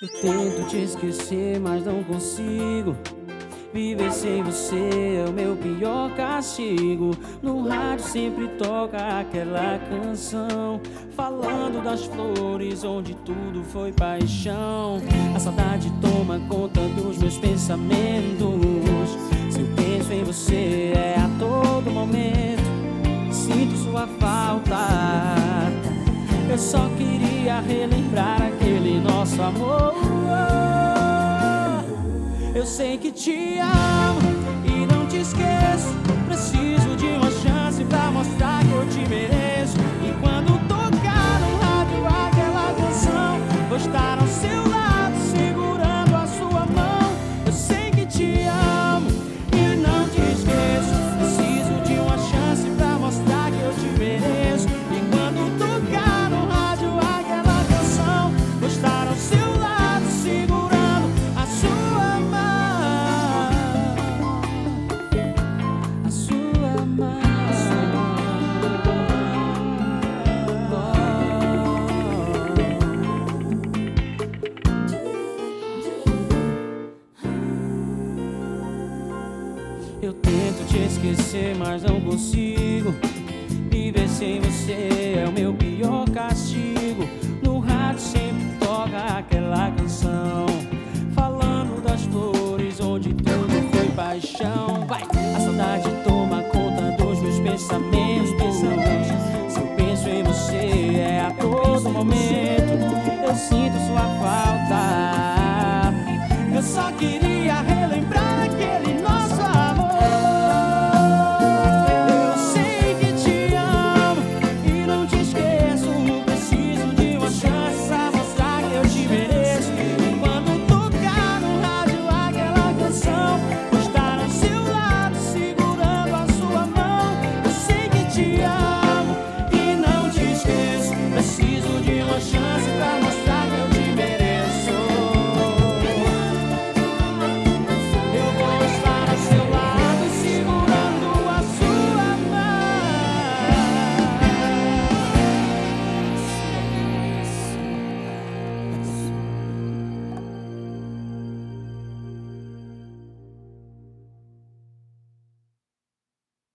Eu tento te esquecer, mas não consigo. Viver sem você é o meu pior castigo. No rádio sempre toca aquela canção, falando das flores onde tudo foi paixão. A saudade toma conta dos meus pensamentos. Se eu penso em você é a todo momento. Sinto sua falta. Eu só queria relembrar aquele nosso amor. Eu sei que te amo e não te esqueço. Preciso de uma chance pra mostrar que eu te mereço. E quando tocar no rádio aquela canção, vou estar ao seu lado segurando a sua mão. Eu sei que te amo e não te esqueço. Preciso de uma chance pra mostrar que eu te mereço. E quando tocar no rádio aquela canção, vou estar ao seu lado segurando a sua mão. Eu tento te esquecer, mas não consigo. Viver sem você é o meu pior castigo. No rádio sempre toca aquela canção, falando das flores onde tudo foi paixão. Vai! A saudade toma conta dos meus pensamentos. Se eu penso em você é a todo momento. Eu sinto sua falta.